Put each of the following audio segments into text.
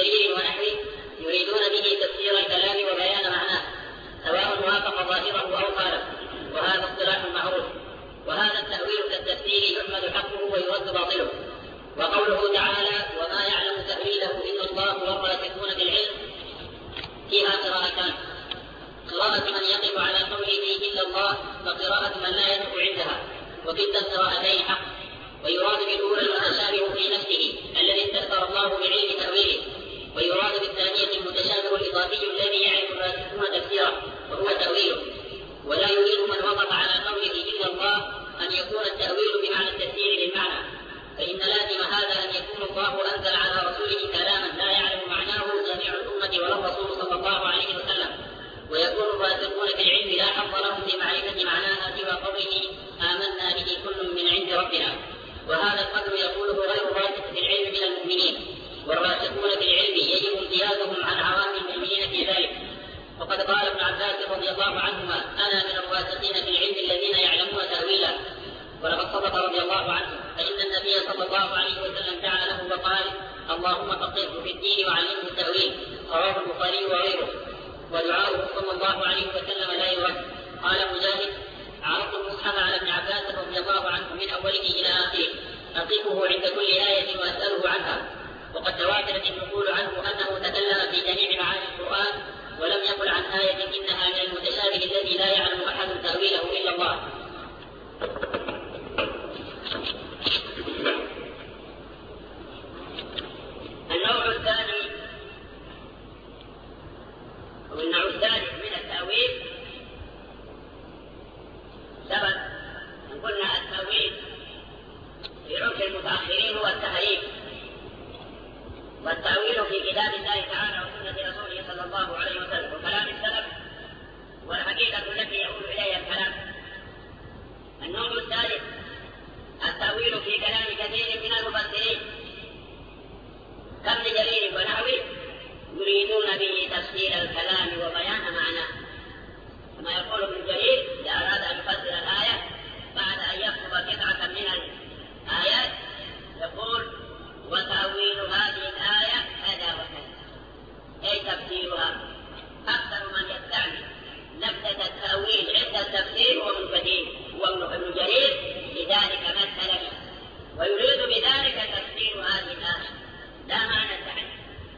جرير ونحوه يريدون به تفسير الكلام وبيان معناه، سواء وافق ظاهره أو خالف، وهذا اصطلاح معروف. وهذا التأويل كالتفسير يحمد حقه ويرد باطله. وقوله تعالى: وما يعلم تأويله إلا الله والراسخون في العلم، فيها قراءتان: قراءة من يقف على قوله إلا الله، وقراءة من لا يقف عندها، وكلتا القراءتين حق. ويراد بالأولى المتشابه في نفسه الذي استأثر الله بعلم تأويله، ويراد بالثانية المتشابه الإضافي الذي يعرف الراسخون تفسيره وهو تأويله. ولا يريد من وقف على قوله إلا الله أن يكون التأويل بمعنى التفسير للمعنى، فإن لازم هذا أن يكون الله أنزل على رسوله كلاما لا يعلم معناه جميع الأمة ولا الرسول صلى الله عليه وسلم، ويكون الراسخون في العلم لا حظ لهم في معرفة معناها سوى قوله آمنا به كل من عند ربنا. وهذا القدر يقوله غير الراسخ في العلم من المؤمنين، والراسخون في العلم يجب امتيازهم عن عوام المؤمنين في ذلك. وقد قال ابن عباس رضي الله عنهما: أنا من الراسخين في العلم الذين يعلمون تأويله. ولقد صدق رضي الله عنه، فإن النبي صلى الله عليه وسلم دعا له وقال: اللهم فقهه في الدين وعلمه التأويل. رواه البخاري وغيره. ودعاؤه صلى الله عليه وسلم لا يرد. قال مجاهد: عرضت المصحف على ابن عباس رضي الله عنه من أوله إلى آخره، أقفه عند كل آية وأسأله عنها. وقد تواترت النقول عنه أنه تكلم في جميع معاني القرآن، ولم يقل عن آية إنها من المتشابه الذي لا يعلم أحد تأويله إلا الله. النوع الثاني من التأويل سبب أن قلنا التأويل في عرف المتأخرين هو التحريف، والتأويل في كتاب الله تعالى وسنة رسوله صلى الله عليه وسلم وكلام السلف والحقيقة التي يعود إليها الكلام. النوع الثالث التأويل في كلام كثير من المفسرين كابن جرير ونحوه يريدون به تفسير الكلام وبيان معناه، كما يقول ابن جرير إذا أراد أن يفسر الآية بعد أن يكتب قطعة من الآيات يقول: وتأويل هذه الآية كذا وكذا، أي تفسيرها. أكثر من يستعمل لفظة التأويل عند التفسير هو ابن كثير وابن جرير، لذلك مثل به، ويريد بذلك تفسير هذه الآية لا معنى التحريف.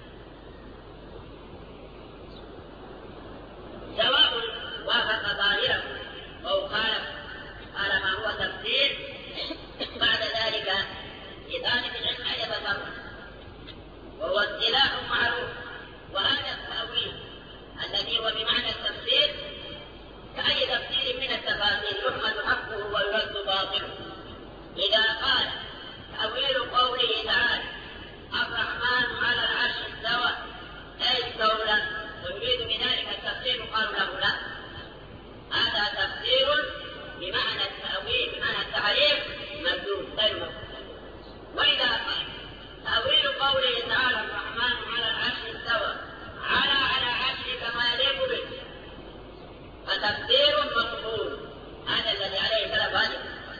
سواء وافق ظاهره أو خالف على ما هو تفسير، بعد ذلك لطالب العلم أن يتصرف، وهو اصطلاح معروف. وهذا التأويل الذي هو بمعنى التفسير كأي تفسير من التفاسير يحمد حقه ويرد باطله. إذا قال تأويل قوله تعالى: الرحمن على العرش استوى، أي استولى، ويريد بذلك التفسير، قالوا له لا، هذا تفسير بمعنى التأويل بمعنى التحريف مردود غير مقبول. وإذا قال تأويل قوله تعالى: الرحمن على العرش استوى، على عرش كما يليق به، فتفسير مقبول، هذا الذي عليه سلف هذه.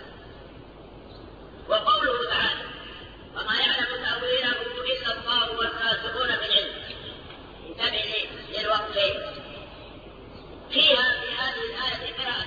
وقوله تعالى: وما يعلم تأويله إلا الله والراسخون في العلم، انتبه للوقفين فيها في هذه الآية قراءة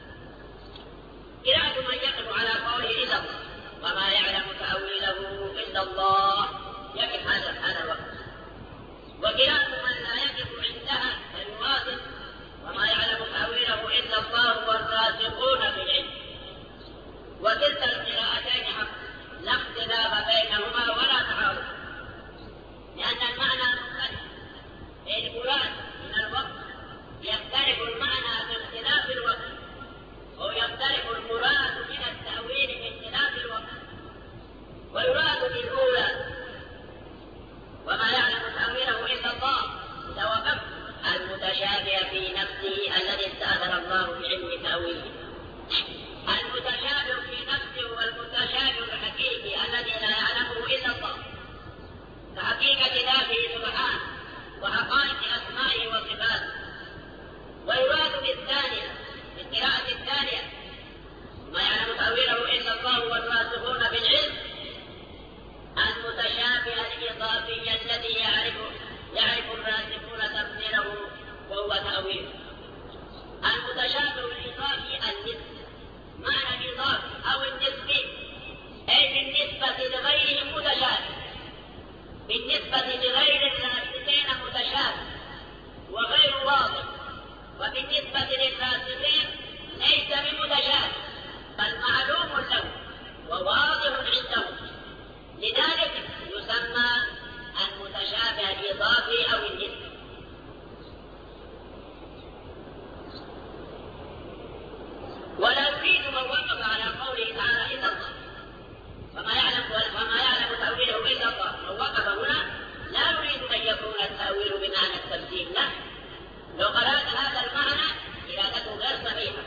من يقف على قوله إلا الله، وما يعلم تأويله إلا الله، يقف هذا الوقت. وقراءة من لا يقف عندها فيواصل: وما يعلم تأويله إلا الله والراسخون في العلم. وكلتا القراءتين حق، لا اختلاف بينهما ولا تعارض، لأن المعنى مختلف. المراد من الوقت يختلف المعنى باختلاف الوقت، ويختلف المراد من التأويل باختلاف الوقت. ويراد بالأولى وما يعلم تأويله إلا الله إذا وقف المتشابه في نفسه الذي استأثر الله بعلم تأويله. المتشابه في نفسه الإضافي الذي يعرف الراسخون تفسيره وهو تأويل. المتشابه الإضافي النسبي، معنى الإضافي أو النسبي أي بالنسبة لغيرهم متشابه، بالنسبة لغير الراسخين متشابه وغير واضح، وبالنسبة للراسخين ليس بمتشابه بل معلوم له وواضح عنده، لذلك يسمى المتشابه الإضافي أو النسبي. ولا يريد من وقف على قوله تعالى إلا الله فما يعلم تأويله إلا الله، من وقف هنا لا يريد أن يكون التأويل بمعنى التفسير، لا، لو قرأت هذا المعنى إرادته غير صحيحة.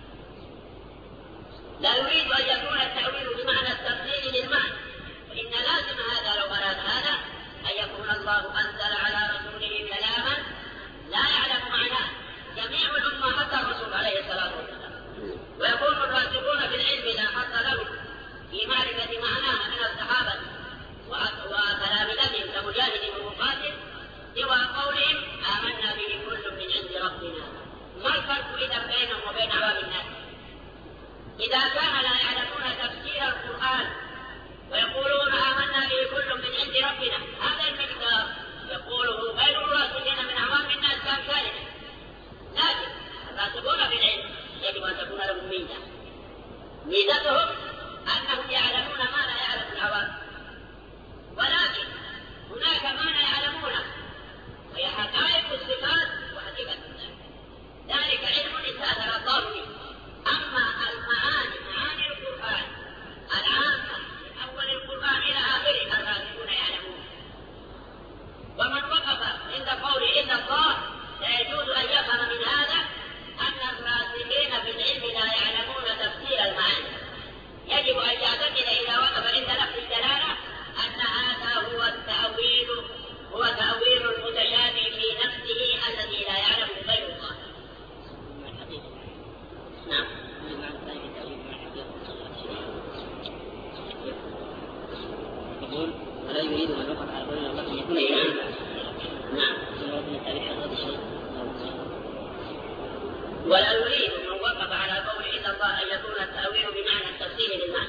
لا يريد أن يكون التأويل بمعنى التفسير للمعنى، فإن لازم هذا لو أراد هذا أن يكون الله أنزل على رسوله كلاما لا يعلم معناه جميع الأمة حتى الرسول عليه الصلاة والسلام، ويكون الراسخون في العلم لا حظ له في معرفة معناه من الصحابة وتلامذتهم كمجاهد ومقاتل سوى قولهم آمنا به كل من عند ربنا. ما الفرق إذا بينهم وبين عوام الناس؟ إذا كان لا يعلمون تفسير القرآن ويقولون آمنا به كل من عند ربنا، هذا المقدار يقوله غير الراسخين من عوام الناس كان كلمة، لكن الراسخون في العلم يجب أن تكون لهم ميزتهم أنهم يعلمون ما لا يعلم العوام، ولكن هناك ما لا يعلمونه وهي حقائق الصفات وحقيقة ذلك علم استأثر الله به. أما معاني القرآن العامة من أول القرآن إلى آخره الراسخون يعلمون. ومن وقف عند قول إلا الله لا يجوز أن يفهم من هذا أن الراسخين في العلم لا يعلمون تفسير المعاني، يجب أن يعتقد إذا وقف عند لفظ الدلالة أن هذا هو تأويل المتشابه في نفسه الذي لا يعلم غير الله. نعم. يقول ولا يريد من وقف على قول الله أن يكون نعم. ولا يريد من وقف على قول إلا الله أن يكون التأويل بمعنى التفسير للمعنى،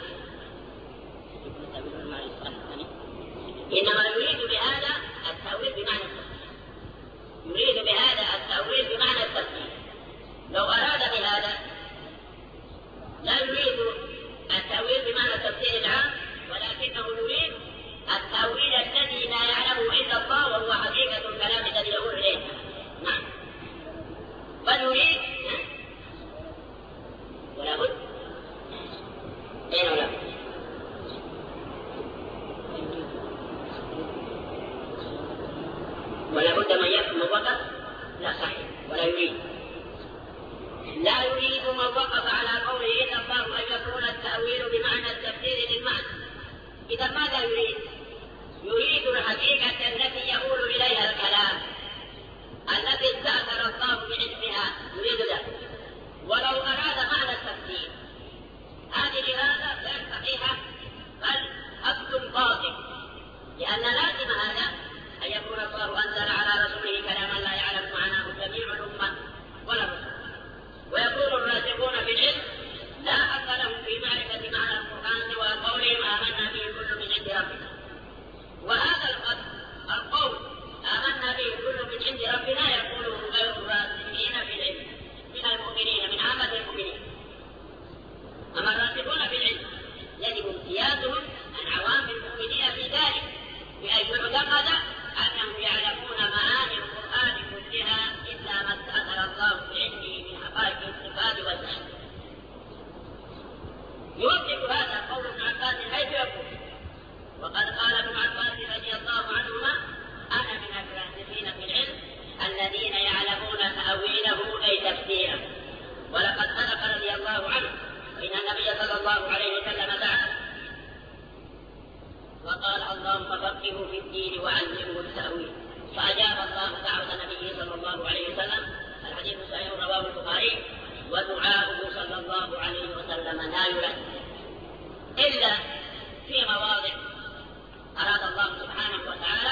إنما يريد بهذا التأويل بمعنى التفسير، يريد بهذا التأويل بمعنى التفسير. لو أراد بهذا لا يريد التأويل بمعنى التفسير العام، ولكنه يريد التأويل الذي لا يعلمه إلا الله وهو حقيقة الكلام الذي يقول إليه. نعم. بل يريد ولا بد أين ولا بد ولا بد من يكون وقف لا صحيح ولا يريد. لا يريد من وقف على قوله إلا الله أن يكون التأويل بمعنى التفسير للمعنى. إذا ماذا يريد؟ يريد الحقيقة التي يقول إليها الكلام التي استأثر الله بعلمها، يريد ذلك. ولو أراد معنى التفسير هذه الإرادة غير صحيحة بل أصل باطل، لأن لازم هذا أن يكون الله أنزل على رسوله كلاما لا يعلم معناه جميع الأمة ولا الرسل، ويقول الراسخون في العلم لا حق لهم في معرفة معنى القرآن سوى قولهم آمنا به كل من عند ربنا. وهذا القول آمنا به كل من عند ربنا يقوله غير الراسخين في العلم من المؤمنين من عامة المؤمنين. أما الراسخون في العلم يجب امتيازهم عن عوام المؤمنين في ذلك، بأن يعتقد أنهم يعلمون معاني القرآن كلها إلا ما استأثر الله بعلمه من حقائق الصفات والذات. يوثق هذا قول ابن عباس حيث يقول وقد قال ابن عباس رضي الله عنهما أنا من الراسخين في العلم الذين يعلمون تأويله أي تفسيره. ولقد صدق رضي الله عنه إن النبي صلى الله عليه وسلم دعا وقال اللهم فقهه في الدين وعلمه التأويل، فأجاب الله دعوة النبي صلى الله عليه وسلم. الحديث صحيح رواه البخاري. ودعاؤه صلى الله عليه وسلم لا يرد إلا في مواضع أراد الله سبحانه وتعالى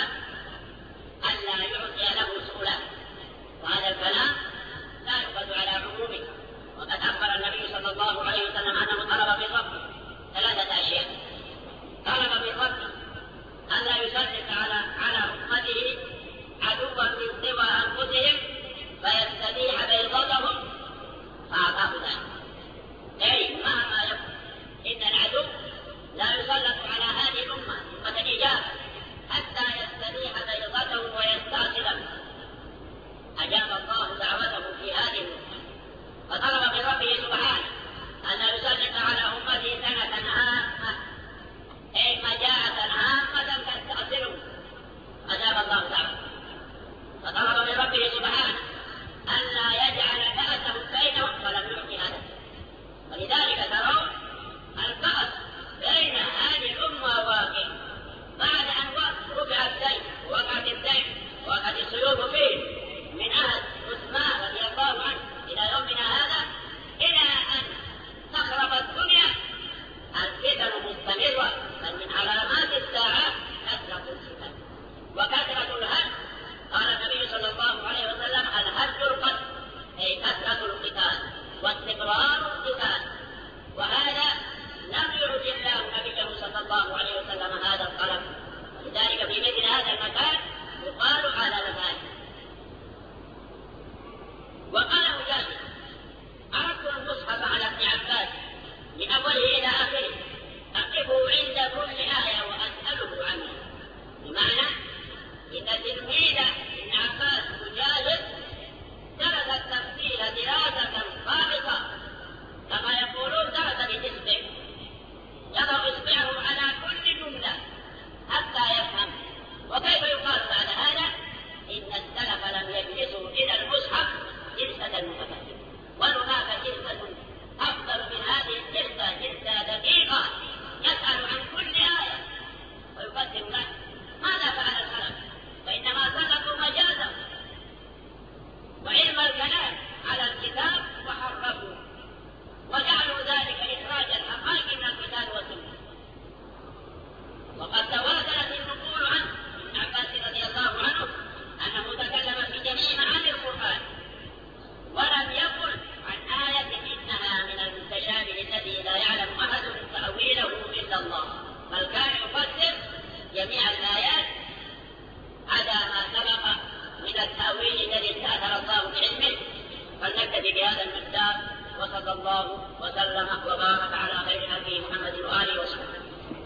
جميع الآيات عدا ما سبق من التأويل الذي استأثر الله بعلمه، فلنكتفي بهذا المقدار، وصلى الله وسلم وبارك على خير هدي محمد وآله وصحبه.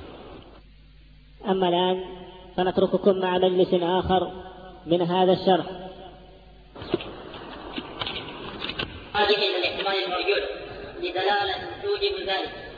أما الآن فنترككم مع مجلس آخر من هذا الشرح. هذه الاحتمال الموجود لدلالة توجب ذلك.